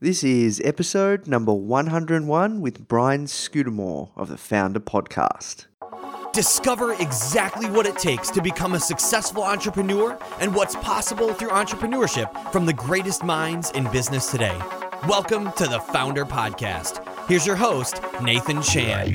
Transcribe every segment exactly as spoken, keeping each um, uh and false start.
This is episode number one hundred one with Brian Scudamore of the Founder Podcast. Discover exactly what it takes to become a successful entrepreneur and what's possible through entrepreneurship from the greatest minds in business today. Welcome to the Founder Podcast. Here's your host, Nathan Chan.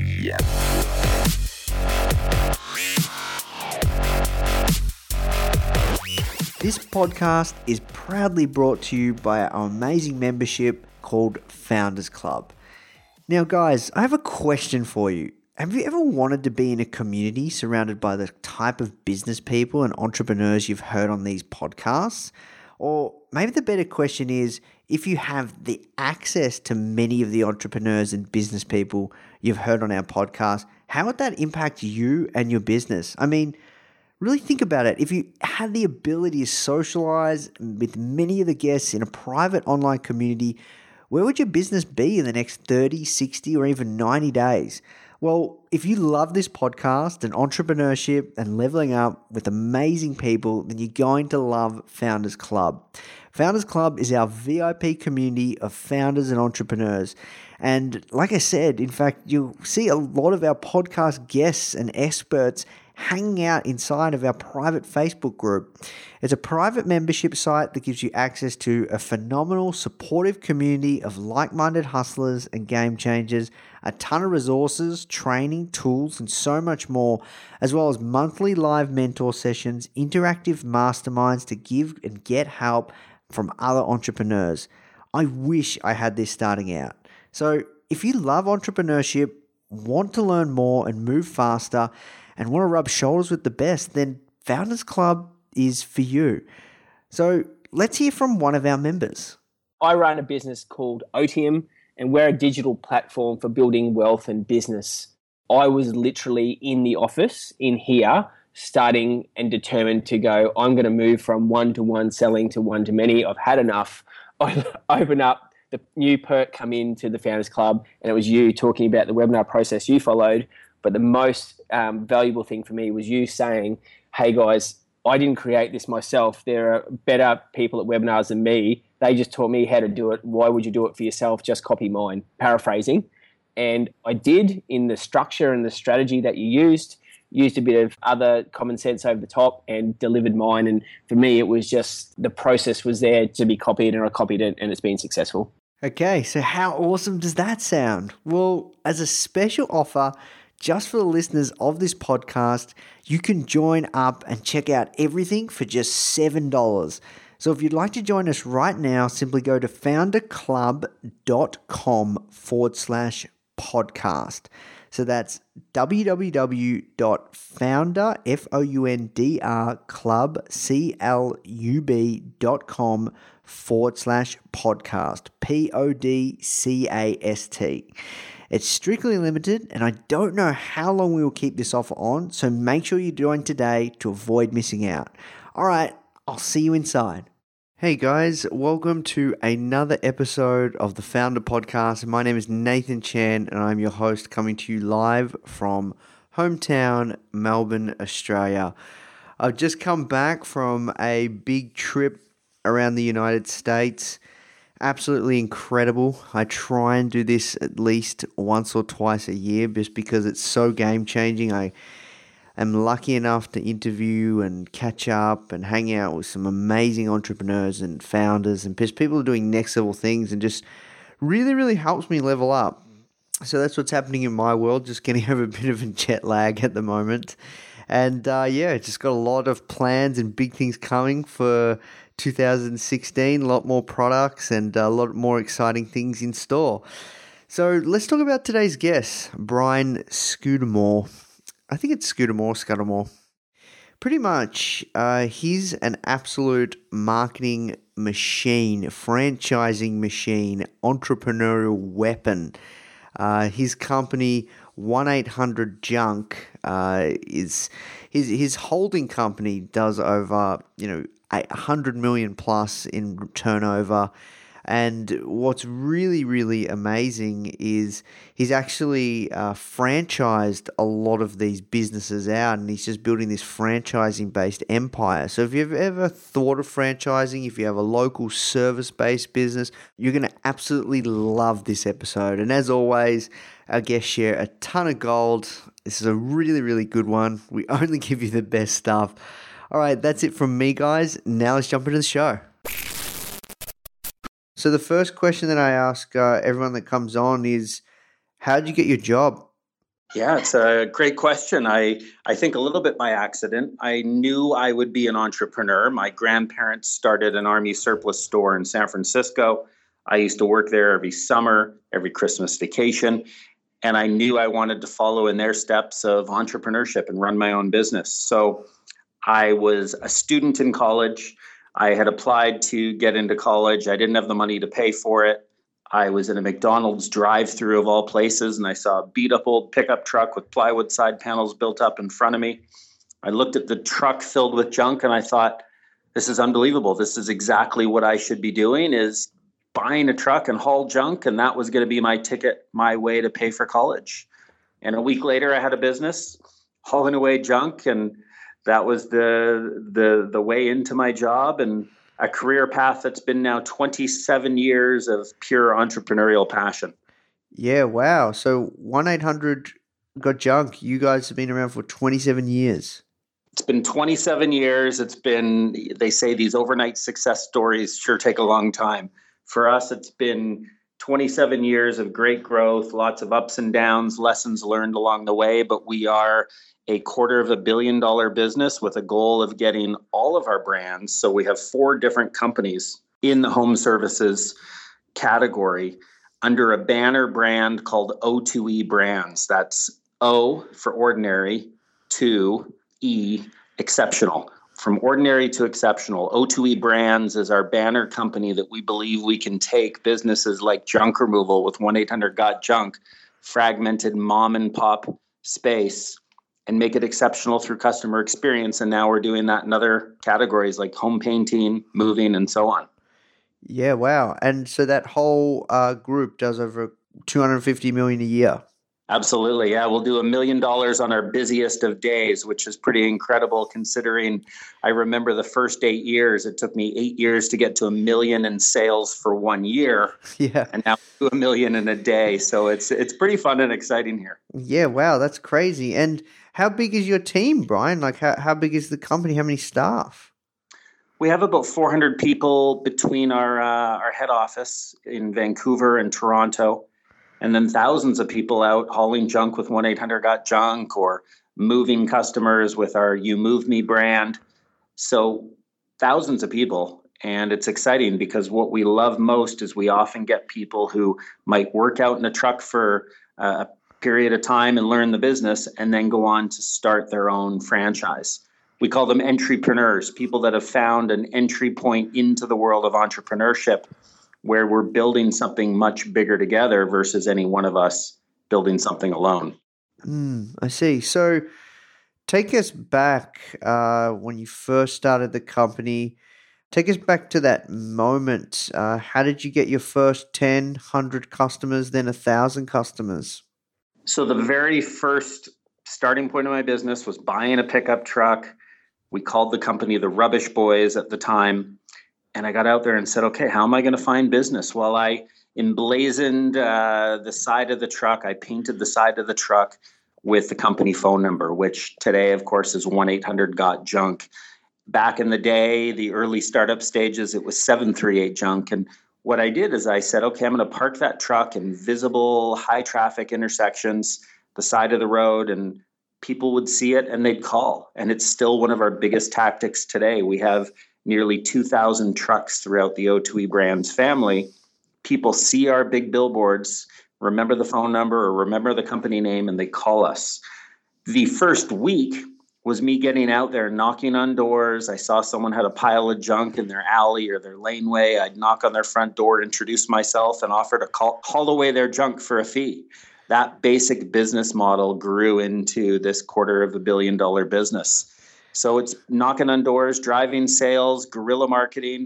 This podcast is proudly brought to you by our amazing membership called Founders Club. Now, guys, I have a question for you. Have you ever wanted to be in a community surrounded by the type of business people and entrepreneurs you've heard on these podcasts? Or maybe the better question is, if you have the access to many of the entrepreneurs and business people you've heard on our podcast, how would that impact you and your business? I mean, really think about it. If you had the ability to socialize with many of the guests in a private online community, where would your business be in the next thirty, sixty, or even ninety days? Well, if you love this podcast and entrepreneurship and leveling up with amazing people, then you're going to love Founders Club. Founders Club is our V I P community of founders and entrepreneurs. And like I said, in fact, you'll see a lot of our podcast guests and experts hanging out inside of our private Facebook group. It's a private membership site that gives you access to a phenomenal, supportive community of like-minded hustlers and game changers, a ton of resources, training, tools, and so much more, as well as monthly live mentor sessions, interactive masterminds to give and get help from other entrepreneurs. I wish I had this starting out. So if you love entrepreneurship, want to learn more and move faster, and want to rub shoulders with the best, then Founders Club is for you. So let's hear from one of our members. I run a business called Otium, and we're a digital platform for building wealth and business. I was literally in the office in here, starting and determined to go, I'm going to move from one-to-one selling to one-to-many. I've had enough. I open up, the new perk come into the Founders Club, and it was you talking about the webinar process you followed. But the most um, valuable thing for me was you saying, hey guys, I didn't create this myself. There are better people at webinars than me. They just taught me how to do it. Why would you do it for yourself? Just copy mine, paraphrasing. And I did in the structure and the strategy that you used, used a bit of other common sense over the top and delivered mine. And for me, it was just the process was there to be copied, and I copied it, and it's been successful. Okay, so how awesome does that sound? Well, as a special offer, just for the listeners of this podcast, you can join up and check out everything for just seven dollars. So if you'd like to join us right now, simply go to founderclub.com forward slash podcast. So that's www.founder, F O U N D R, club, C L U B dot com forward slash podcast, P O D C A S T. It's strictly limited, and I don't know how long we will keep this offer on, so make sure you join today to avoid missing out. All right, I'll see you inside. Hey guys, welcome to another episode of the Founder Podcast. My name is Nathan Chan, and I'm your host, coming to you live from hometown Melbourne, Australia. I've just come back from a big trip around the United States. Absolutely incredible. I try and do this at least once or twice a year just because it's so game changing. I am lucky enough to interview and catch up and hang out with some amazing entrepreneurs and founders and just people doing next level things, and just really, really helps me level up. So that's what's happening in my world, just getting over a bit of a jet lag at the moment. And uh, yeah, just got a lot of plans and big things coming for two thousand sixteen, a lot more products and a lot more exciting things in store. So let's talk about today's guest, Brian Scudamore. I think it's Scudamore, Scudamore. Pretty much, uh, he's an absolute marketing machine, franchising machine, entrepreneurial weapon. Uh, his company, one eight hundred junk, uh, is his his holding company does over, you know, one hundred million plus in turnover. And what's really, really amazing is he's actually uh, franchised a lot of these businesses out, and he's just building this franchising-based empire. So if you've ever thought of franchising, if you have a local service-based business, you're going to absolutely love this episode. And as always, our guests share a ton of gold. This is a really, really good one. We only give you the best stuff. All right, that's it from me, guys. Now let's jump into the show. So the first question that I ask uh, everyone that comes on is, how did you get your job? Yeah, it's a great question. I, I think a little bit by accident. I knew I would be an entrepreneur. My grandparents started an Army surplus store in San Francisco. I used to work there every summer, every Christmas vacation. And I knew I wanted to follow in their steps of entrepreneurship and run my own business. So I was a student in college. I had applied to get into college. I didn't have the money to pay for it. I was in a McDonald's drive-through of all places, and I saw a beat-up old pickup truck with plywood side panels built up in front of me. I looked at the truck filled with junk, and I thought, this is unbelievable. This is exactly what I should be doing, is buying a truck and haul junk, and that was going to be my ticket, my way to pay for college. And a week later, I had a business hauling away junk, and that was the the the way into my job, and a career path that's been now twenty-seven years of pure entrepreneurial passion. Yeah, wow. So one eight hundred got junk. You guys have been around for twenty-seven years. It's been twenty-seven years. It's been, they say these overnight success stories sure take a long time. For us, it's been twenty-seven years of great growth, lots of ups and downs, lessons learned along the way, but we are a quarter of a billion dollar business with a goal of getting all of our brands. So we have four different companies in the home services category under a banner brand called O two E Brands. That's O for ordinary, two, E, exceptional. From ordinary to exceptional, O two E Brands is our banner company that we believe we can take businesses like junk removal with one eight hundred got junk, fragmented mom and pop space, and make it exceptional through customer experience. And now we're doing that in other categories like home painting, moving, and so on. Yeah, wow. And so that whole uh, group does over two hundred fifty million dollars a year. Absolutely. Yeah, we'll do a million dollars on our busiest of days, which is pretty incredible considering I remember the first eight years. It took me eight years to get to a million in sales for one year. Yeah. And now to a million in a day. So it's it's pretty fun and exciting here. Yeah, wow, that's crazy. And how big is your team, Brian? Like how, how big is the company? How many staff? We have about four hundred people between our uh, our head office in Vancouver and Toronto. And then thousands of people out hauling junk with one eight hundred got junk or moving customers with our You Move Me brand. So thousands of people. And it's exciting because what we love most is we often get people who might work out in a truck for a period of time and learn the business and then go on to start their own franchise. We call them entrepreneurs, people that have found an entry point into the world of entrepreneurship where we're building something much bigger together versus any one of us building something alone. Mm, I see. So take us back uh, when you first started the company. Take us back to that moment. Uh, how did you get your first ten, one hundred customers, then one thousand customers? So the very first starting point of my business was buying a pickup truck. We called the company the Rubbish Boys at the time. And I got out there and said, okay, how am I going to find business? Well, I emblazoned uh, the side of the truck. I painted the side of the truck with the company phone number, which today, of course, is one eight hundred got junk. Back in the day, the early startup stages, it was seven three eight junk. And what I did is I said, okay, I'm going to park that truck in visible, high traffic intersections, the side of the road, and people would see it and they'd call. And it's still one of our biggest tactics today. We have nearly two thousand trucks throughout the O two E Brands family. People see our big billboards, remember the phone number or remember the company name, and they call us. The first week was me getting out there, knocking on doors. I saw someone had a pile of junk in their alley or their laneway. I'd knock on their front door, introduce myself, and offer to call, haul away their junk for a fee. That basic business model grew into this quarter of a billion dollar business. So it's knocking on doors, driving sales, guerrilla marketing,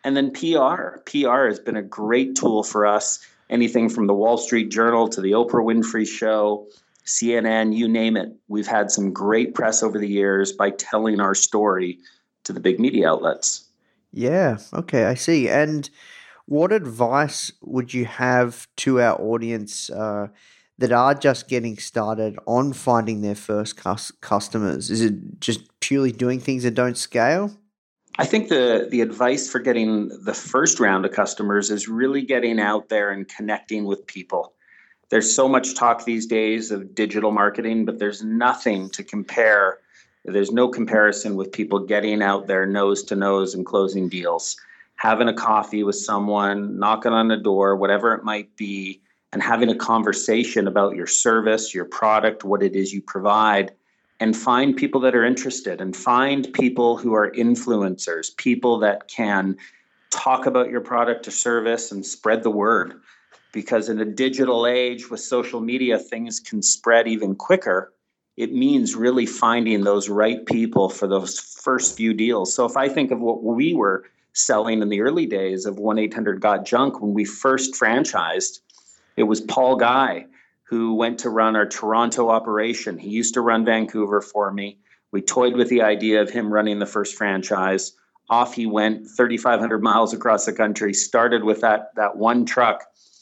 And then P R. P R has been a great tool for us. Anything from the Wall Street Journal to the Oprah Winfrey Show, C N N, you name it. We've had some great press over the years by telling our story to the big media outlets. Yeah, okay, I see. And what advice would you have to our audience uh, that are just getting started on finding their first cus- customers? Is it just purely doing things that don't scale? I think the the advice for getting the first round of customers is really getting out there and connecting with people. There's so much talk these days of digital marketing, but there's nothing to compare. There's no comparison with people getting out there nose to nose and closing deals, having a coffee with someone, knocking on a door, whatever it might be, and having a conversation about your service, your product, what it is you provide. And find people that are interested and find people who are influencers, people that can talk about your product or service and spread the word. Because in a digital age with social media, things can spread even quicker. It means really finding those right people for those first few deals. So if I think of what we were selling in the early days of one eight hundred got junk, when we first franchised, it was Paul Guy, who went to run our Toronto operation. He used to run Vancouver for me. We toyed with the idea of him running the first franchise. Off he went thirty-five hundred miles across the country, started with that, that one truck.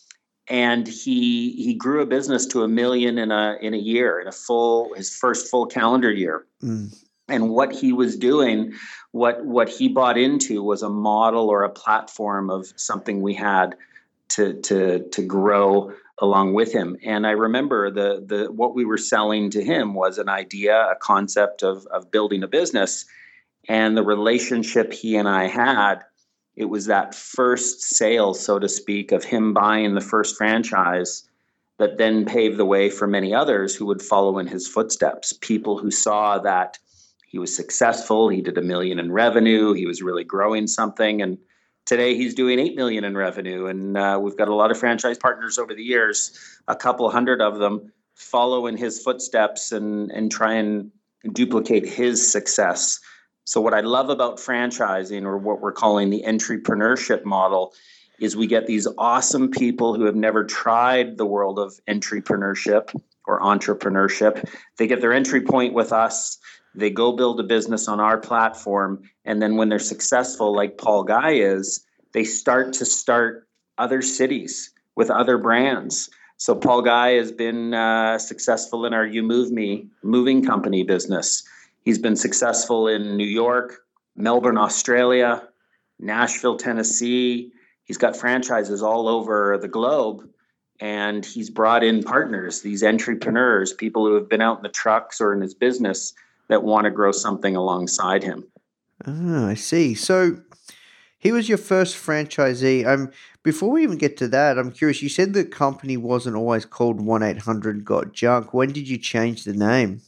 And he he grew a business to a million in a in a year, in a full his first full calendar year. Mm. And what he was doing, what what he bought into was a model or a platform of something we had to to to grow along with him. And I remember the the what we were selling to him was an idea, a concept of of building a business. And the relationship he and I had, it was that first sale, so to speak, of him buying the first franchise that then paved the way for many others who would follow in his footsteps. People who saw that he was successful, he did a million in revenue, he was really growing something. And today he's doing eight million in revenue. And uh, we've got a lot of franchise partners over the years, a couple hundred of them follow in his footsteps and, and try and duplicate his success. So what I love about franchising, or what we're calling the entrepreneurship model, is we get these awesome people who have never tried the world of entrepreneurship or entrepreneurship. They get their entry point with us. They go build a business on our platform. And then when they're successful, like Paul Guy is, they start to start other cities with other brands. So Paul Guy has been uh, successful in our You Move Me moving company business. He's been successful in New York, Melbourne, Australia, Nashville, Tennessee. He's got franchises all over the globe. And he's brought in partners, these entrepreneurs, people who have been out in the trucks or in his business that want to grow something alongside him. Ah, I see. So he was your first franchisee. Um, before we even get to that, I'm curious. You said the company wasn't always called one eight hundred got junk. When did you change the name?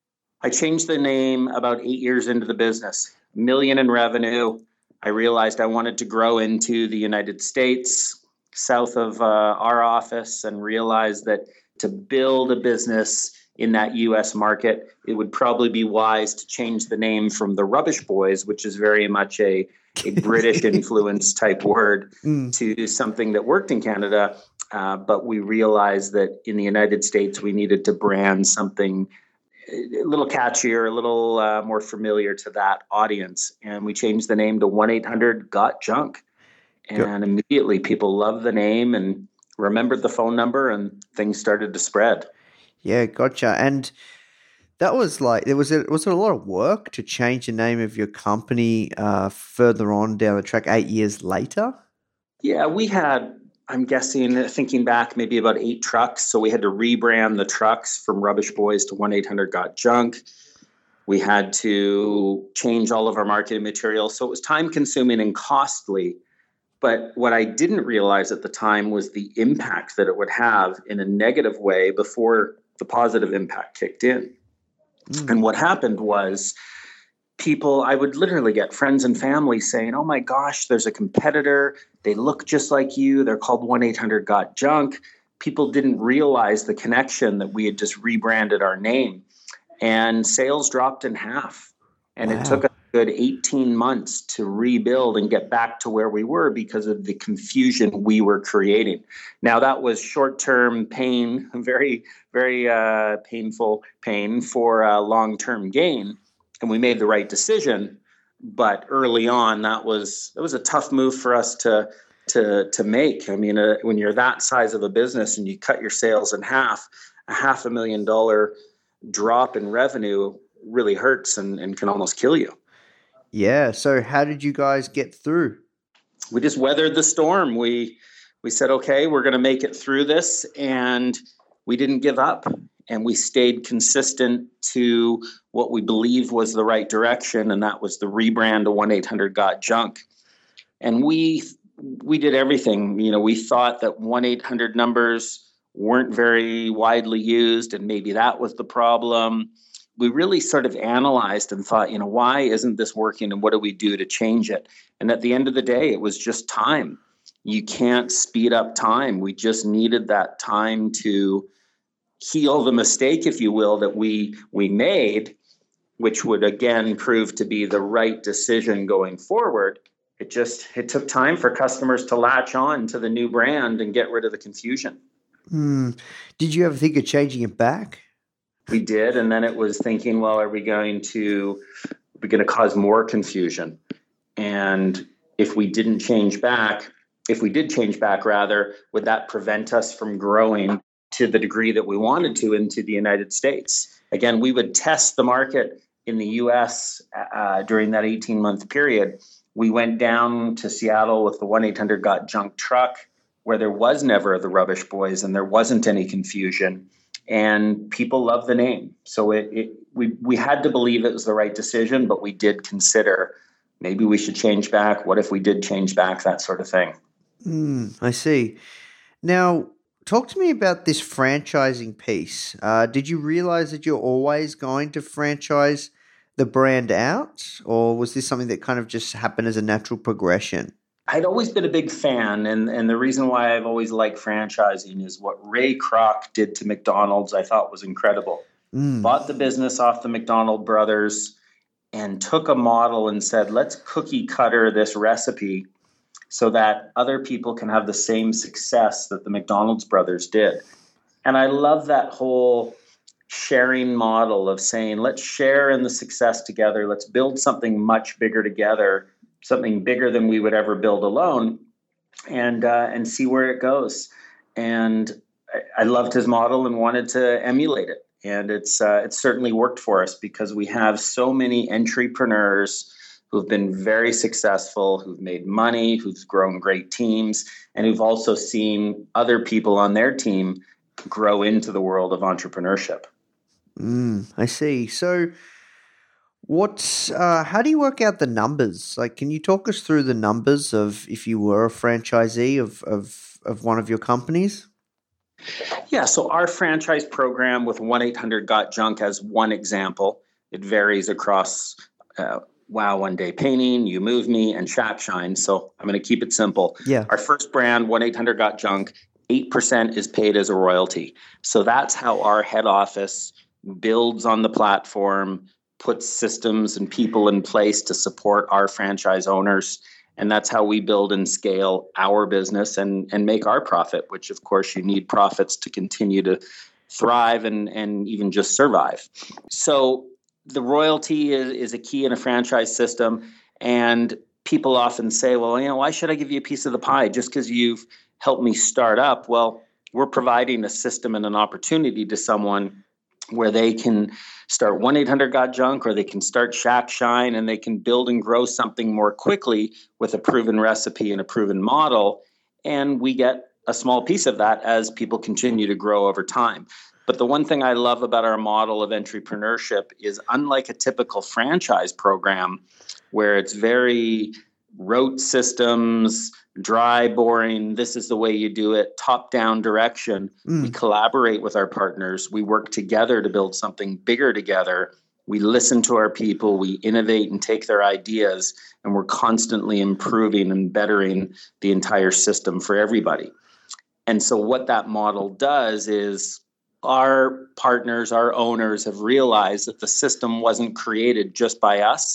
I changed the name about eight years into the business. Million in revenue. I realized I wanted to grow into the United States, south of uh, our office, and realized that to build a business in that U S market, it would probably be wise to change the name from the Rubbish Boys, which is very much a, a British influence type word, mm. to something that worked in Canada. Uh, but we realized that in the United States, we needed to brand something a little catchier, a little uh, more familiar to that audience. And we changed the name to one eight hundred got junk. And yep. Immediately people loved the name and remembered the phone number, and things started to spread. Yeah, gotcha. And that was like, there was a, was it a lot of work to change the name of your company uh, further on down the track, eight years later? Yeah, we had, I'm guessing, thinking back, maybe about eight trucks. So we had to rebrand the trucks from Rubbish Boys to one eight hundred got junk. We had to change all of our marketing material. So it was time consuming and costly. But what I didn't realize at the time was the impact that it would have in a negative way before the positive impact kicked in. Mm. And what happened was people, I would literally get friends and family saying, oh my gosh, there's a competitor. They look just like you. They're called one eight hundred got junk. People didn't realize the connection that we had just rebranded our name. And sales dropped in half. And wow. It took us good eighteen months to rebuild and get back to where we were because of the confusion we were creating. Now, that was short-term pain, very, very uh, painful pain for uh, long-term gain, and we made the right decision. But early on, that was that was a tough move for us to to to make. I mean, uh, when you're that size of a business and you cut your sales in half, a half a million dollar drop in revenue really hurts and, and can almost kill you. Yeah. So how did you guys get through? We just weathered the storm. We we said, okay, we're going to make it through this, and we didn't give up, and we stayed consistent to what we believed was the right direction, and that was the rebrand of one eight hundred got junk. And we we did everything. You know, we thought that one eight hundred numbers weren't very widely used, and maybe that was the problem. We really sort of analyzed and thought, you know, why isn't this working and what do we do to change it? And at the end of the day, it was just time. You can't speed up time. We just needed that time to heal the mistake, if you will, that we we made, which would again prove to be the right decision going forward. It just, it took time for customers to latch on to the new brand and get rid of the confusion. Hmm. Did you ever think of changing it back? We did, and then it was thinking, well, are we going to are we going to cause more confusion? And if we didn't change back, if we did change back rather, would that prevent us from growing to the degree that we wanted to into the United States? Again, we would test the market in the U S uh, during that eighteen-month period. We went down to Seattle with the one eight hundred got junk truck, where there was never the Rubbish Boys and there wasn't any confusion. And people love the name. So it, it we we had to believe it was the right decision, but we did consider maybe we should change back. What if we did change back, that sort of thing. Mm, I see. Now, talk to me about this franchising piece. Uh, did you realize that you're always going to franchise the brand out, or was this something that kind of just happened as a natural progression? I'd always been a big fan, and, and the reason why I've always liked franchising is what Ray Kroc did to McDonald's I thought was incredible. Mm. Bought the business off the McDonald brothers and took a model and said, let's cookie cutter this recipe so that other people can have the same success that the McDonald's brothers did. And I love that whole sharing model of saying, let's share in the success together. Let's build something much bigger together, something bigger than we would ever build alone, and uh, and see where it goes. And I, I loved his model and wanted to emulate it. And it's uh, it's certainly worked for us because we have so many entrepreneurs who've been very successful, who've made money, who've grown great teams, and who've also seen other people on their team grow into the world of entrepreneurship. Mm, I see. So What's uh, how do you work out the numbers? Like, can you talk us through the numbers of if you were a franchisee of of, of one of your companies? Yeah, so our franchise program with one eight hundred got junk as one example. It varies across uh, Wow One Day Painting, You Move Me, and Shack Shine. So I'm going to keep it simple. Yeah. Our first brand, one eight hundred got junk, eight percent is paid as a royalty. So that's how our head office builds on the platform, puts systems and people in place to support our franchise owners. And that's how we build and scale our business and, and make our profit, which of course you need profits to continue to thrive and, and even just survive. So the royalty is, is a key in a franchise system. And people often say, well, you know, why should I give you a piece of the pie just because you've helped me start up? Well, we're providing a system and an opportunity to someone where they can start one eight hundred got junk, or they can start Shack Shine, and they can build and grow something more quickly with a proven recipe and a proven model. And we get a small piece of that as people continue to grow over time. But the one thing I love about our model of entrepreneurship is, unlike a typical franchise program where it's very rote systems, dry, boring, this is the way you do it, top-down direction. Mm. We collaborate with our partners. We work together to build something bigger together. We listen to our people. We innovate and take their ideas, and we're constantly improving and bettering the entire system for everybody. And so what that model does is our partners, our owners have realized that the system wasn't created just by us.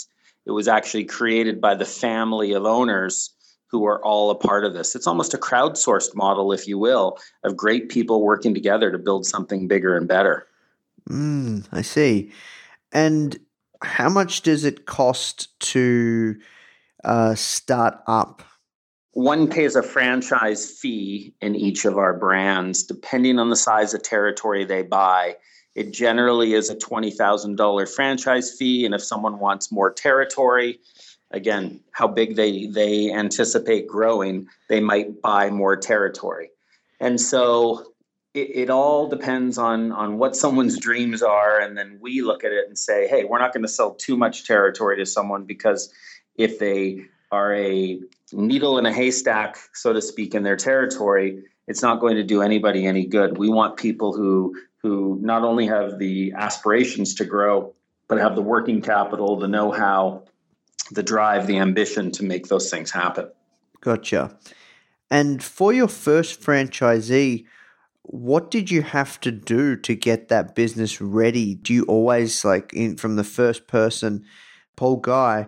It was actually created by the family of owners who are all a part of this. It's almost a crowdsourced model, if you will, of great people working together to build something bigger and better. Mm, I see. And how much does it cost to uh, start up? One pays a franchise fee in each of our brands, depending on the size of territory they buy. It generally is a twenty thousand dollars franchise fee. And if someone wants more territory, again, how big they, they anticipate growing, they might buy more territory. And so it, it all depends on, on what someone's dreams are. And then we look at it and say, hey, we're not going to sell too much territory to someone, because if they are a needle in a haystack, so to speak, in their territory, it's not going to do anybody any good. We want people who who not only have the aspirations to grow, but have the working capital, the know-how, the drive, the ambition to make those things happen. Gotcha. And for your first franchisee, what did you have to do to get that business ready? Do you always, like, in from the first person, Paul Guy,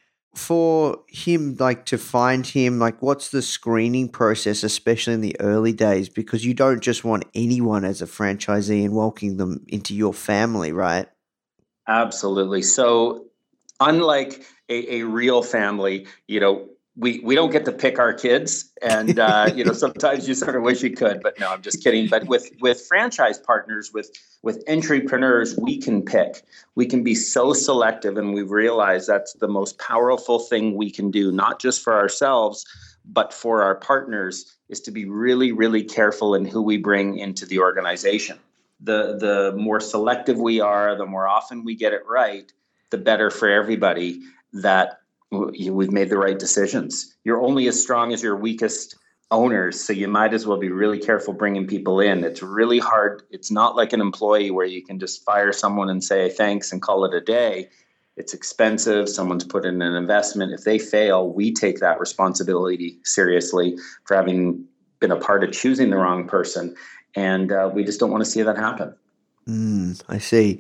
for him, like, to find him, like, what's the screening process, especially in the early days? Because you don't just want anyone as a franchisee and welcoming them into your family, right? Absolutely. So unlike a, a real family, you know, we, we don't get to pick our kids. And, uh, you know, sometimes you sort of wish you could, but no, I'm just kidding. But with, with franchise partners, with, with entrepreneurs, we can pick. We can be so selective, and we've realized that's the most powerful thing we can do, not just for ourselves, but for our partners, is to be really, really careful in who we bring into the organization. The, the more selective we are, the more often we get it right, the better for everybody that we've made the right decisions. You're only as strong as your weakest owners, so you might as well be really careful bringing people in. It's really hard. It's not like an employee where you can just fire someone and say thanks and call it a day. It's expensive. Someone's put in an investment. If they fail, we take that responsibility seriously for having been a part of choosing the wrong person. And uh, we just don't want to see that happen. Mm, I see.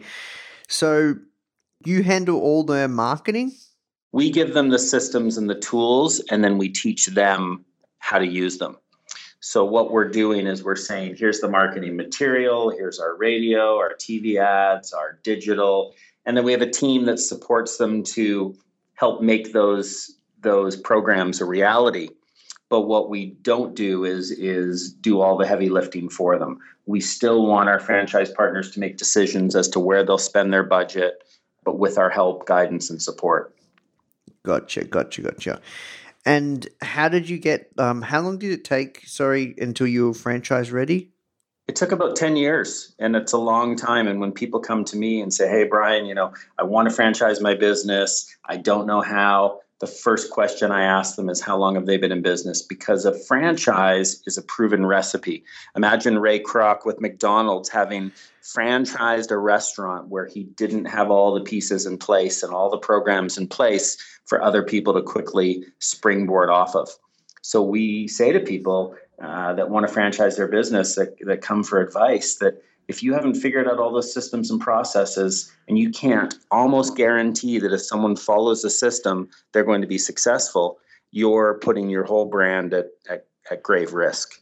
So you handle all their marketing? We give them the systems and the tools, and then we teach them how to use them. So what we're doing is we're saying, here's the marketing material, here's our radio, our T V ads, our digital, and then we have a team that supports them to help make those, those programs a reality. But what we don't do is, is do all the heavy lifting for them. We still want our franchise partners to make decisions as to where they'll spend their budget, but with our help, guidance, and support. Gotcha, gotcha, gotcha. And how did you get, um, how long did it take, sorry, until you were franchise ready? It took about ten years, and it's a long time. And when people come to me and say, hey, Brian, you know, I want to franchise my business, I don't know how, the first question I ask them is, how long have they been in business? Because a franchise is a proven recipe. Imagine Ray Kroc with McDonald's having franchised a restaurant where he didn't have all the pieces in place and all the programs in place for other people to quickly springboard off of. So we say to people uh, that want to franchise their business, that, that come for advice, that if you haven't figured out all those systems and processes, and you can't almost guarantee that if someone follows the system, they're going to be successful, you're putting your whole brand at, at, at grave risk.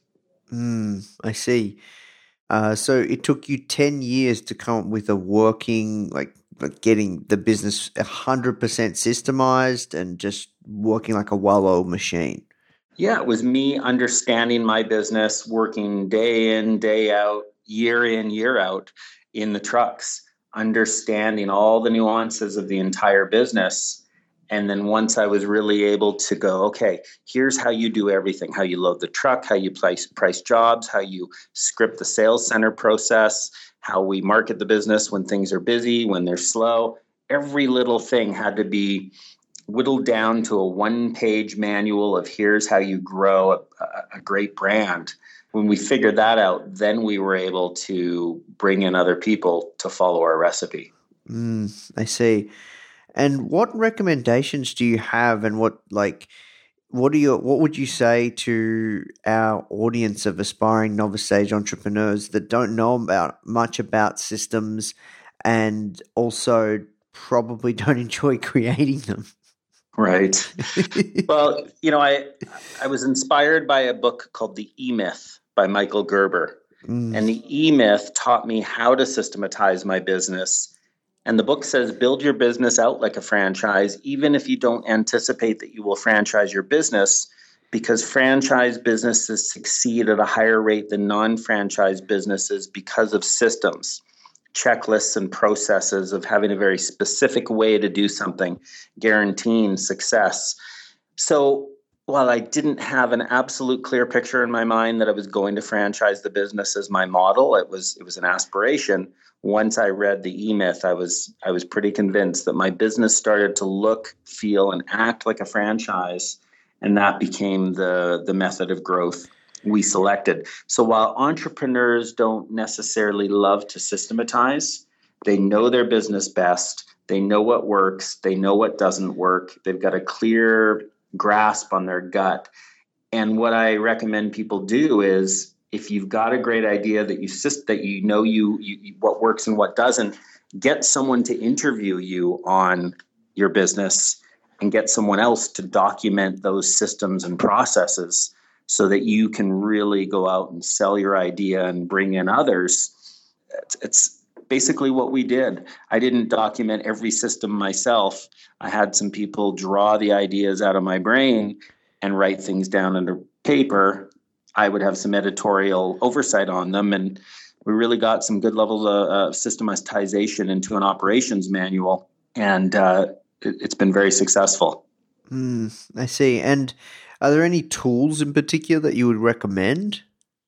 Mm, I see. Uh, so it took you ten years to come up with a working, like, like getting the business one hundred percent systemized and just working like a well-oiled machine. Yeah, it was me understanding my business, working day in, day out, year in, year out in the trucks, understanding all the nuances of the entire business. And then once I was really able to go, okay, here's how you do everything, how you load the truck, how you price, price jobs, how you script the sales center process, how we market the business when things are busy, when they're slow. Every little thing had to be whittled down to a one-page manual of here's how you grow a, a great brand. When we figured that out, then we were able to bring in other people to follow our recipe. Mm, I see. And what recommendations do you have, and what like what do you what would you say to our audience of aspiring novice stage entrepreneurs that don't know about much about systems and also probably don't enjoy creating them? Right. Well, you know, I I was inspired by a book called The E-Myth by Michael Gerber. Mm. And the E-Myth taught me how to systematize my business. And the book says, build your business out like a franchise, even if you don't anticipate that you will franchise your business, because franchise businesses succeed at a higher rate than non-franchise businesses because of systems, checklists, and processes of having a very specific way to do something, guaranteeing success. So while I didn't have an absolute clear picture in my mind that I was going to franchise the business as my model, it was it was an aspiration. Once I read the E-Myth, I was I was pretty convinced that my business started to look, feel, and act like a franchise, and that became the the method of growth we selected. So while entrepreneurs don't necessarily love to systematize, they know their business best. They know what works. They know what doesn't work. They've got a clear grasp on their gut. And what I recommend people do is, if you've got a great idea that you that you know you, you what works and what doesn't, get someone to interview you on your business and get someone else to document those systems and processes so that you can really go out and sell your idea and bring in others. It's, it's basically what we did. I didn't document every system myself. I had some people draw the ideas out of my brain and write things down under paper. I would have some editorial oversight on them, and we really got some good levels of uh, systematization into an operations manual, and uh, it, it's been very successful. Mm, I see. And are there any tools in particular that you would recommend?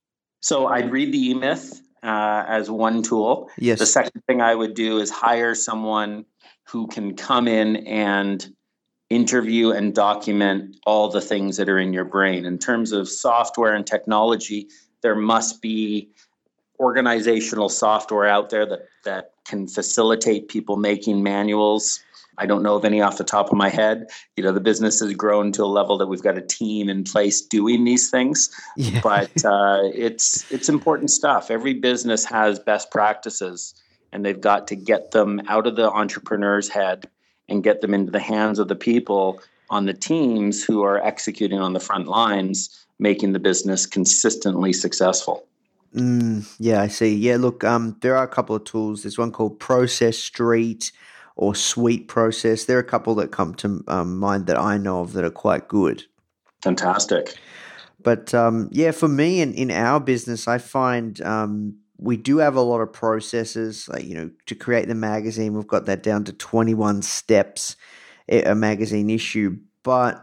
So I'd read the E-Myth uh, as one tool. Yes. The second thing I would do is hire someone who can come in and interview and document all the things that are in your brain. In terms of software and technology, there must be organizational software out there that, that can facilitate people making manuals. I don't know of any off the top of my head. You know, the business has grown to a level that we've got a team in place doing these things, yeah. but uh, it's it's important stuff. Every business has best practices, and they've got to get them out of the entrepreneur's head and get them into the hands of the people on the teams who are executing on the front lines, making the business consistently successful. Mm, yeah, I see. Yeah, look, um, there are a couple of tools. There's one called Process Street or Sweet Process. There are a couple that come to um, mind that I know of that are quite good. Fantastic. But um, yeah, for me and in our business, I find um, we do have a lot of processes. Like, you know, to create the magazine, we've got that down to twenty-one steps, a magazine issue. But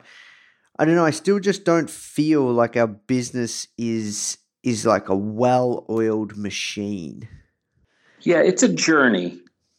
I don't know, I still just don't feel like our business is is like a well-oiled machine. Yeah, it's a journey.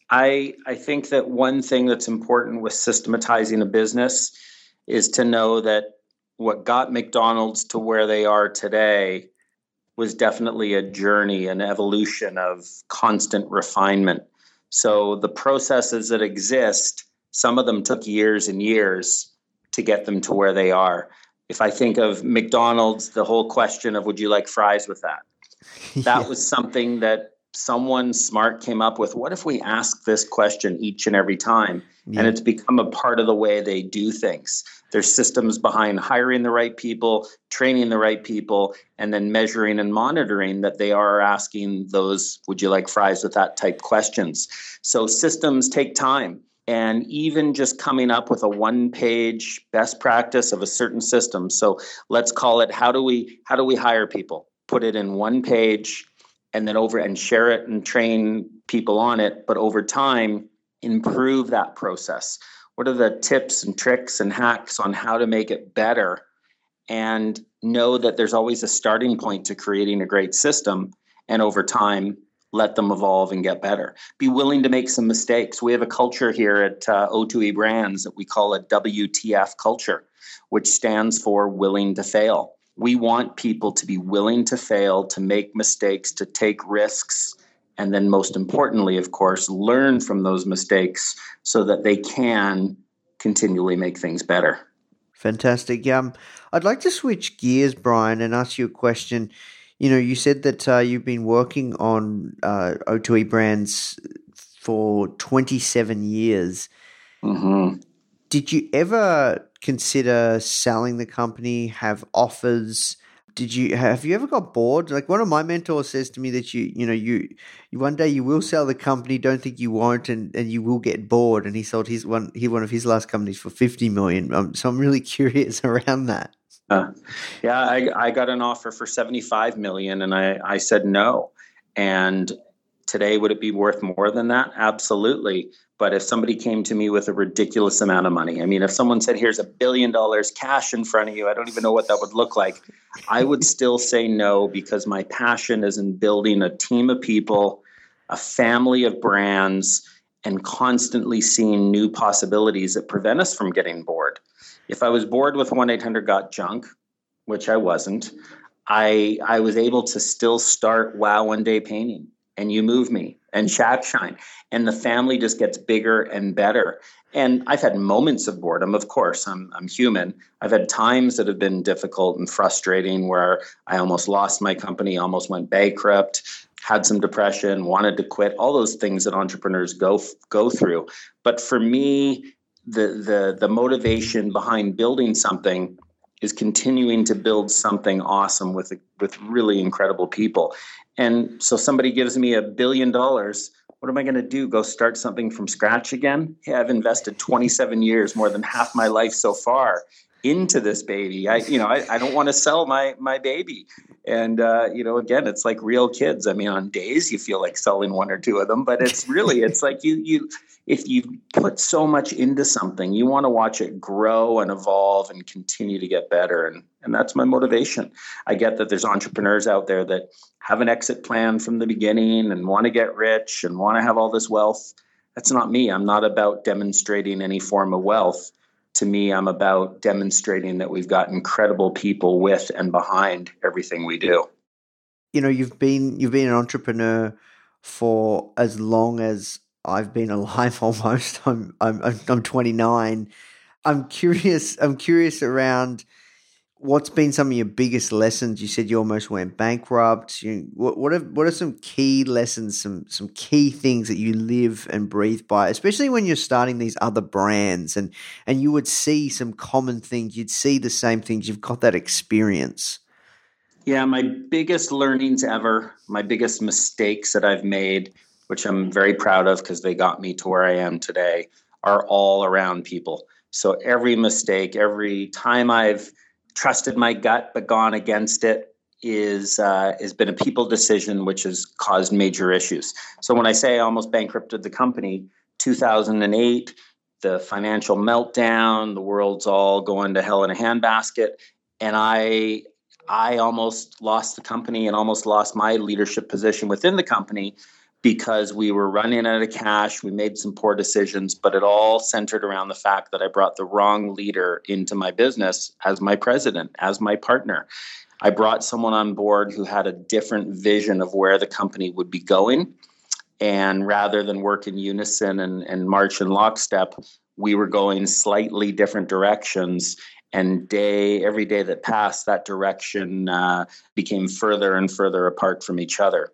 I I think that one thing that's important with systematizing a business is to know that what got McDonald's to where they are today was definitely a journey, an evolution of constant refinement. So the processes that exist, some of them took years and years to get them to where they are. If I think of McDonald's, the whole question of, would you like fries with that? That yeah. was something that someone smart came up with. What if we ask this question each and every time? Yeah. And it's become a part of the way they do things. There's systems behind hiring the right people, training the right people, and then measuring and monitoring that they are asking those, would you like fries with that type questions. So systems take time. And even just coming up with a one-page best practice of a certain system. So let's call it, how do we how do we hire people? Put it in one page and then over and share it and train people on it. But over time, improve that process. What are the tips and tricks and hacks on how to make it better? And know that there's always a starting point to creating a great system. And over time, let them evolve and get better. Be willing to make some mistakes. We have a culture here at uh, O two E Brands that we call a W T F culture, which stands for willing to fail. We want people to be willing to fail, to make mistakes, to take risks, and then most importantly, of course, learn from those mistakes so that they can continually make things better. Fantastic. Um, I'd like to switch gears, Brian, and ask you a question. You know, you said that uh, you've been working on uh, O two E Brands for twenty-seven years. Mm-hmm. did you ever consider selling the company, have offers? Did you have you ever got bored? Like one of my mentors says to me that you you know you, you one day you will sell the company. Don't think you won't, and, and you will get bored. And he sold his one he one of his last companies for fifty million. Um, so I'm really curious around that. Uh, yeah, I, I got an offer for seventy-five million, and I I said no. And today, would it be worth more than that? Absolutely. But if somebody came to me with a ridiculous amount of money, I mean, if someone said, here's a billion dollars cash in front of you, I don't even know what that would look like. I would still say no, because my passion is in building a team of people, a family of brands, and constantly seeing new possibilities that prevent us from getting bored. If I was bored with one eight hundred got junk, which I wasn't, I I was able to still start Wow One Day Painting and You Move Me and Shack Shine, and the family just gets bigger and better. And I've had moments of boredom, of course. I'm I'm human. I've had times that have been difficult and frustrating where I almost lost my company, almost went bankrupt, had some depression, wanted to quit, all those things that entrepreneurs go go through. But for me, the the the motivation behind building something is continuing to build something awesome with with really incredible people. And so somebody gives me a billion dollars. What am I going to do? Go start something from scratch again? Yeah, I've invested twenty-seven years, more than half my life so far, into this baby. I, you know, I, I don't want to sell my my baby. And uh, you know, again, it's like real kids. I mean, on days you feel like selling one or two of them, but it's really, it's like you you if you put so much into something, you want to watch it grow and evolve and continue to get better. And and that's my motivation. I get that there's entrepreneurs out there that have an exit plan from the beginning and want to get rich and want to have all this wealth. That's not me. I'm not about demonstrating any form of wealth. To me, I'm about demonstrating that we've got incredible people with and behind everything we do. You know, you've been you've been an entrepreneur for as long as I've been alive almost. I'm I'm I'm twenty-nine. I'm curious I'm curious around what's been some of your biggest lessons. You said you almost went bankrupt. You, what what are what are some key lessons, some some key things that you live and breathe by, especially when you're starting these other brands and and you would see some common things. You'd see the same things. You've got that experience. Yeah, my biggest learnings ever, my biggest mistakes that I've made, which I'm very proud of because they got me to where I am today, are all around people. So every mistake, every time I've trusted my gut but gone against it is uh, has been a people decision, which has caused major issues. So when I say I almost bankrupted the company, two thousand eight, the financial meltdown, the world's all going to hell in a handbasket, and I I almost lost the company and almost lost my leadership position within the company because we were running out of cash. We made some poor decisions, but it all centered around the fact that I brought the wrong leader into my business as my president, as my partner. I brought someone on board who had a different vision of where the company would be going. And rather than work in unison and, and march in lockstep, we were going slightly different directions. And day, every day that passed, that direction uh, became further and further apart from each other.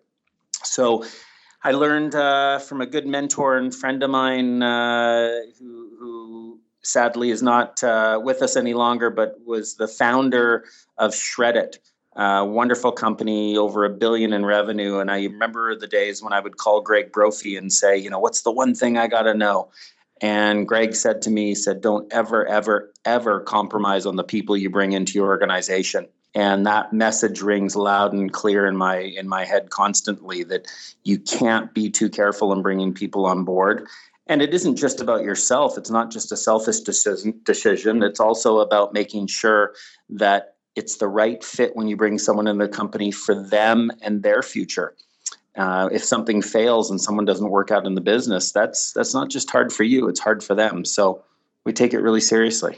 So I learned uh, from a good mentor and friend of mine uh, who, who sadly is not uh, with us any longer, but was the founder of Shred-it, a wonderful company, over a billion in revenue. And I remember the days when I would call Greg Brophy and say, you know, what's the one thing I got to know? And Greg said to me, he said, don't ever, ever, ever compromise on the people you bring into your organization. And that message rings loud and clear in my in my head constantly, that you can't be too careful in bringing people on board. And it isn't just about yourself. It's not just a selfish decision. decision. It's also about making sure that it's the right fit when you bring someone in the company for them and their future. Uh, if something fails and someone doesn't work out in the business, that's that's not just hard for you, it's hard for them. So we take it really seriously.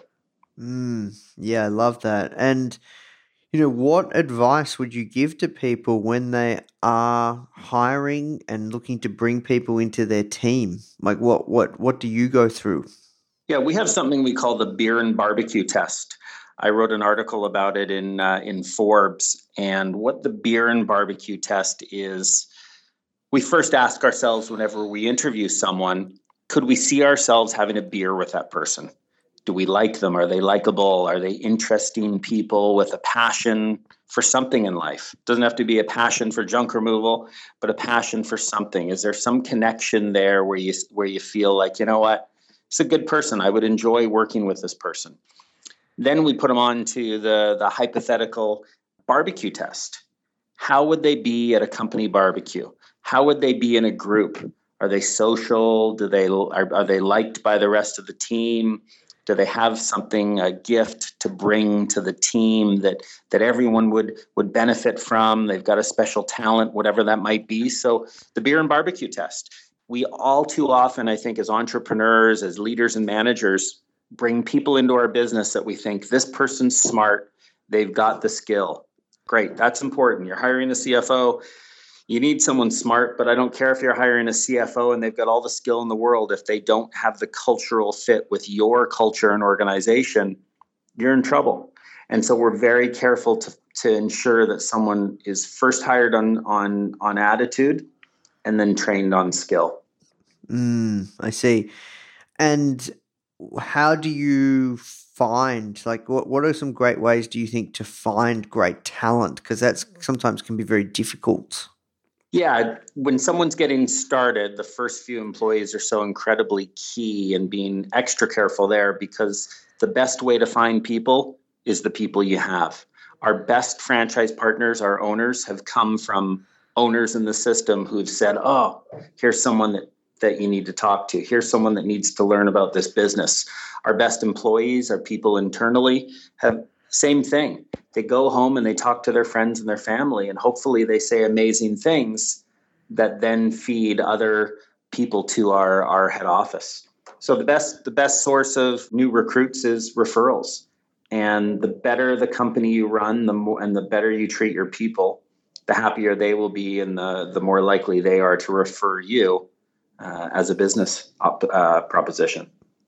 Mm, yeah, I love that. And, you know, what advice would you give to people when they are hiring and looking to bring people into their team? Like what what what do you go through? Yeah, we have something we call the beer and barbecue test. I wrote an article about it in uh, in Forbes. And what the beer and barbecue test is, we first ask ourselves whenever we interview someone, could we see ourselves having a beer with that person? Do we like them? Are they likable? Are they interesting people with a passion for something in life? It doesn't have to be a passion for junk removal, but a passion for something. Is there some connection there where you where you feel like, you know what, it's a good person. I would enjoy working with this person. Then we put them on to the, the hypothetical barbecue test. How would they be at a company barbecue? How would they be in a group? Are they social? Do they are, are they liked by the rest of the team? Do they have something, a gift to bring to the team that that everyone would would benefit from? They've got a special talent, whatever that might be. So the beer and barbecue test. We all too often, I think, as entrepreneurs, as leaders and managers, bring people into our business that we think this person's smart, they've got the skill. Great, that's important. You're hiring a C F O. You need someone smart, but I don't care if you're hiring a C F O and they've got all the skill in the world. If they don't have the cultural fit with your culture and organization, you're in trouble. And so we're very careful to, to ensure that someone is first hired on, on, on attitude and then trained on skill. Mm, I see. And how do you find, like, what, what are some great ways do you think to find great talent? Because that's sometimes can be very difficult. Yeah, when someone's getting started, the first few employees are so incredibly key in being extra careful there, because the best way to find people is the people you have. Our best franchise partners, our owners, have come from owners in the system who've said, oh, here's someone that, that you need to talk to. Here's someone that needs to learn about this business. Our best employees, our people internally, have same thing. They go home and they talk to their friends and their family, and hopefully they say amazing things that then feed other people to our, our head office. So the best the best source of new recruits is referrals. And the better the company you run, the more and the better you treat your people, the happier they will be, and the, the more likely they are to refer you uh, as a business op, uh, proposition.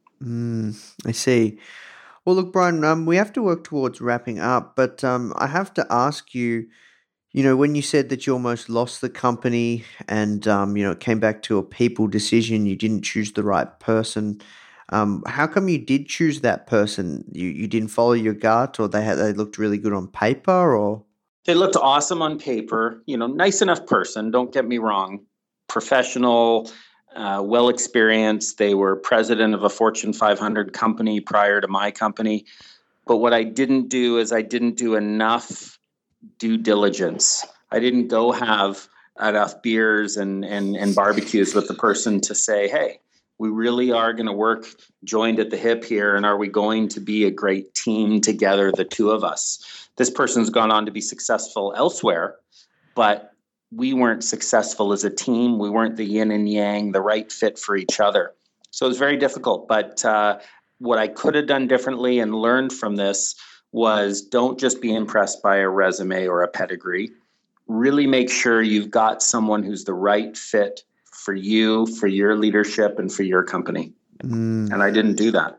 Mm, I see. Well, look, Brian, um, we have to work towards wrapping up, but um, I have to ask you, you know, when you said that you almost lost the company and, um, you know, it came back to a people decision, you didn't choose the right person. Um, how come you did choose that person? You you didn't follow your gut, or they had they looked really good on paper, or? They looked awesome on paper, you know, nice enough person, don't get me wrong, professional, Uh, well experienced. They were president of a Fortune five hundred company prior to my company. But what I didn't do is I didn't do enough due diligence. I didn't go have enough beers and, and, and barbecues with the person to say, hey, we really are going to work joined at the hip here. And are we going to be a great team together, the two of us? This person's gone on to be successful elsewhere, but we weren't successful as a team. We weren't the yin and yang, the right fit for each other. So it was very difficult. But uh, what I could have done differently and learned from this was don't just be impressed by a resume or a pedigree. Really make sure you've got someone who's the right fit for you, for your leadership, and for your company. Mm. And I didn't do that.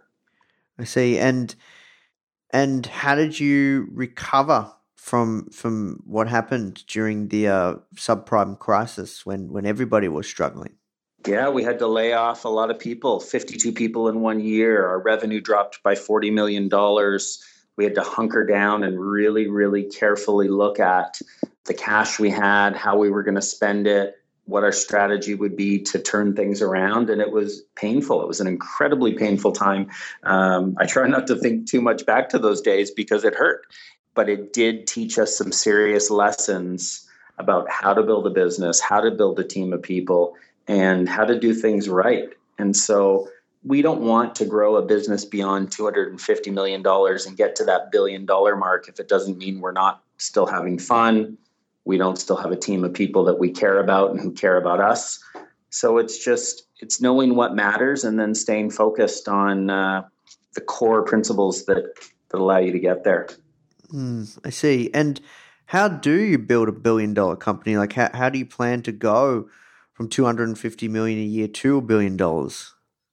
I see. And and how did you recover from from what happened during the uh, subprime crisis when, when everybody was struggling? Yeah, we had to lay off a lot of people, fifty-two people in one year. Our revenue dropped by forty million dollars. We had to hunker down and really, really carefully look at the cash we had, how we were going to spend it, what our strategy would be to turn things around. And it was painful. It was an incredibly painful time. Um, I try not to think too much back to those days because it hurt. But it did teach us some serious lessons about how to build a business, how to build a team of people, and how to do things right. And so we don't want to grow a business beyond two hundred fifty million dollars and get to that billion dollar mark if it doesn't mean we're not still having fun. We don't still have a team of people that we care about and who care about us. So it's just, it's knowing what matters and then staying focused on uh, the core principles that, that allow you to get there. Mm, I see. And how do you build a billion dollar company? Like how, how do you plan to go from two hundred fifty million a year to a billion dollars?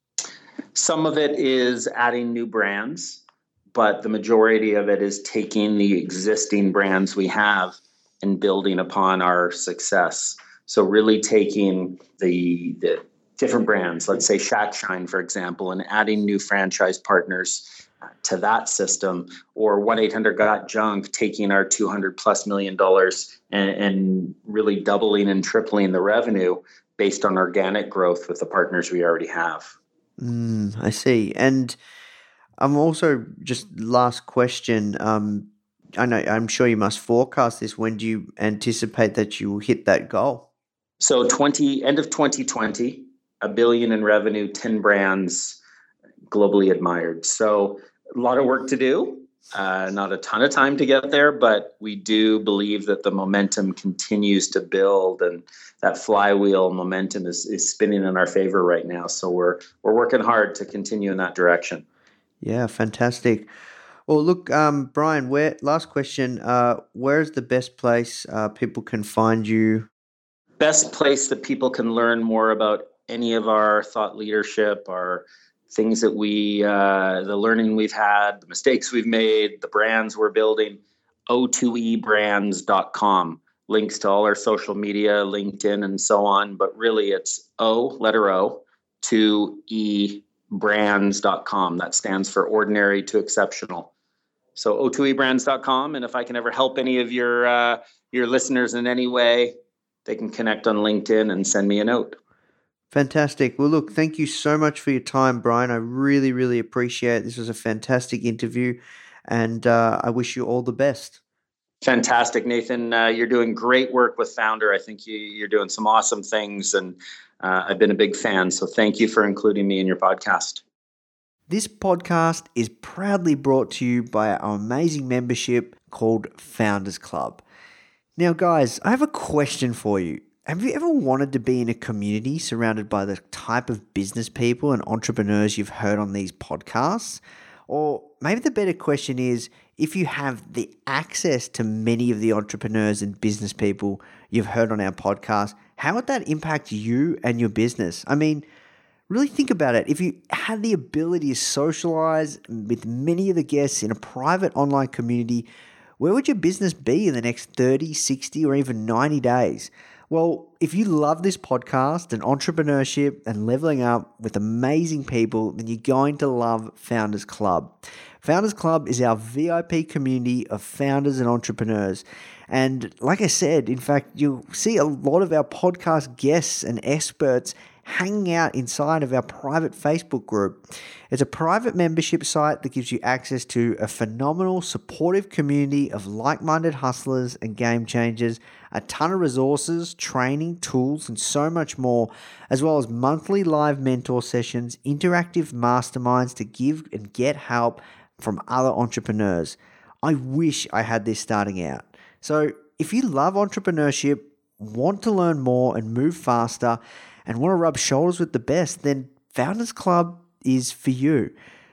Some of it is adding new brands, but the majority of it is taking the existing brands we have and building upon our success. So really taking the the, different brands, let's say Shack Shine, for example, and adding new franchise partners uh, to that system, or one eight hundred got junk, taking our two hundred plus million dollars and, and really doubling and tripling the revenue based on organic growth with the partners we already have. Mm, I see. And I'm also just last question. Um, I know I'm sure you must forecast this. When do you anticipate that you will hit that goal? So twenty end of twenty twenty, a billion in revenue, ten brands, globally admired. So a lot of work to do. Uh, not a ton of time to get there, but we do believe that the momentum continues to build, and that flywheel momentum is, is spinning in our favor right now. So we're we're working hard to continue in that direction. Yeah, fantastic. Well, look, um, Brian, where last question, uh, where is the best place uh, people can find you? Best place that people can learn more about any of our thought leadership, our things that we, uh, the learning we've had, the mistakes we've made, the brands we're building, O two E brands dot com. Links to all our social media, LinkedIn, and so on. But really, it's O, letter O, two E brands dot com. That stands for ordinary to exceptional. So O two E brands dot com. And if I can ever help any of your uh, your listeners in any way, they can connect on LinkedIn and send me a note. Fantastic. Well, look, thank you so much for your time, Brian. I really, really appreciate it. This was a fantastic interview, and uh, I wish you all the best. Fantastic, Nathan. Uh, you're doing great work with Founder. I think you, you're doing some awesome things, and uh, I've been a big fan. So thank you for including me in your podcast. This podcast is proudly brought to you by our amazing membership called Founders Club. Now, guys, I have a question for you. Have you ever wanted to be in a community surrounded by the type of business people and entrepreneurs you've heard on these podcasts? Or maybe the better question is, if you have the access to many of the entrepreneurs and business people you've heard on our podcast, how would that impact you and your business? I mean, really think about it. If you had the ability to socialize with many of the guests in a private online community, where would your business be in the next thirty, sixty, or even ninety days? Well, if you love this podcast and entrepreneurship and leveling up with amazing people, then you're going to love Founders Club. Founders Club is our V I P community of founders and entrepreneurs. And like I said, in fact, you'll see a lot of our podcast guests and experts hanging out inside of our private Facebook group. It's a private membership site that gives you access to a phenomenal, supportive community of like-minded hustlers and game changers, a ton of resources, training, tools, and so much more, as well as monthly live mentor sessions, interactive masterminds to give and get help from other entrepreneurs. I wish I had this starting out. So if you love entrepreneurship, want to learn more and move faster, and want to rub shoulders with the best, then Founders Club is for you.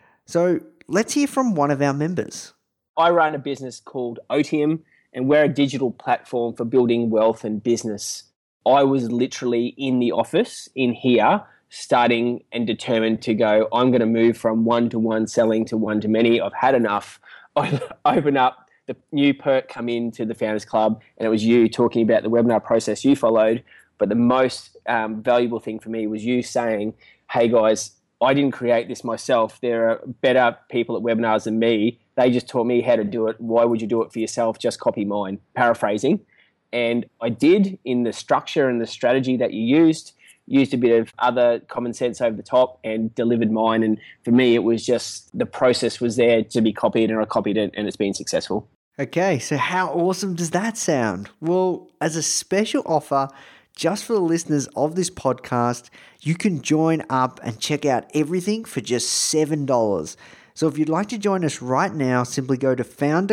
So let's hear from one of our members. I run a business called Otium, and we're a digital platform for building wealth and business. I was literally in the office in here, starting and determined to go, I'm going to move from one-to-one selling to one-to-many. I've had enough. I open up the new perk, come into the Founders Club, and it was you talking about the webinar process you followed. But the most um, valuable thing for me was you saying, hey guys, I didn't create this myself. There are better people at webinars than me. They just taught me how to do it. Why would you do it for yourself? Just copy mine, paraphrasing. And I did in the structure and the strategy that you used, used a bit of other common sense over the top and delivered mine. And for me, it was just the process was there to be copied, and I copied it, and it's been successful. Okay, so how awesome does that sound? Well, as a special offer, just for the listeners of this podcast, you can join up and check out everything for just seven dollars. So if you'd like to join us right now, simply go to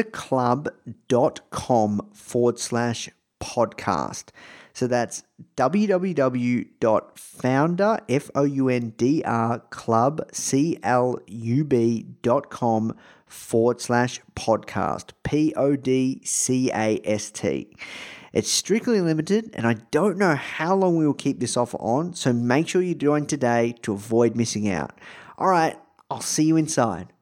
founderclub.com forward slash podcast. So that's www.founder, F O U N D R, club, C L U B dot com forward slash podcast, P O D C A S T. It's strictly limited, and I don't know how long we will keep this offer on, so make sure you join today to avoid missing out. All right, I'll see you inside.